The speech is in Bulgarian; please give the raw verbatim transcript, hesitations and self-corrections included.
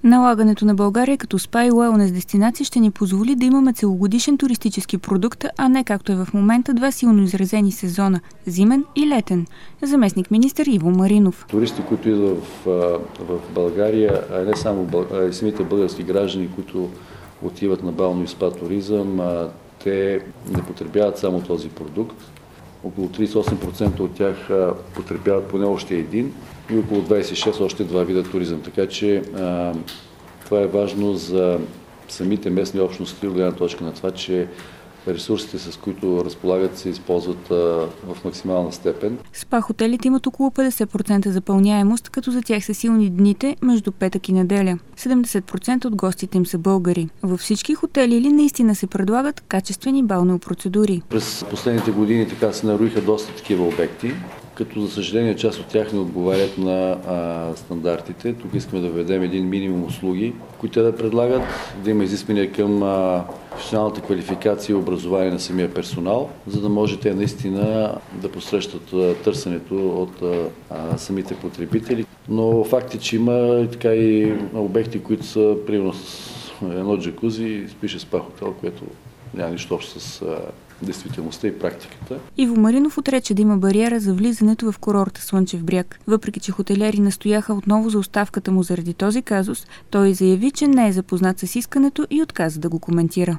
Налагането на България като спа и уелнес дестинация ще ни позволи да имаме целогодишен туристически продукт, а не както е в момента два силно изразени сезона – зимен и летен. Заместник министър Иво Маринов. Туристи, които идват в, в България, а не само а и самите български граждани, които отиват на бално и спа туризъм, те не потребяват само този продукт. Около тридесет и осем процента от тях потребяват поне още един и около двадесет и шест процента още два вида туризъм. Така че а, това е важно за самите местни общности от гледна точка на това, че ресурсите, с които разполагат, се използват а, в максимална степен. Спа хотелите имат около петдесет процента запълняемост, като за тях са силни дните между петък и неделя. седемдесет процента от гостите им са българи. Във всички хотели ли наистина се предлагат качествени балнеопроцедури? През последните години така се нароиха доста такива обекти, като за съжаление част от тях не отговарят на а, стандартите. Тук искаме да введем един минимум услуги, които да предлагат, да има изисквания към а, професионалната квалификация и образование на самия персонал, за да може те наистина да посрещат а, търсенето от а, самите потребители. Но факт е, че има и, така, и обекти, които са примерно с едно джакузи и пише спа хотел, което няма нищо общо с а, действителността и практиката. Иво Маринов отрече да има бариера за влизането в курорта Слънчев бряг. Въпреки че хотелиери настояха отново за оставката му заради този казус, той заяви, че не е запознат с искането и отказа да го коментира.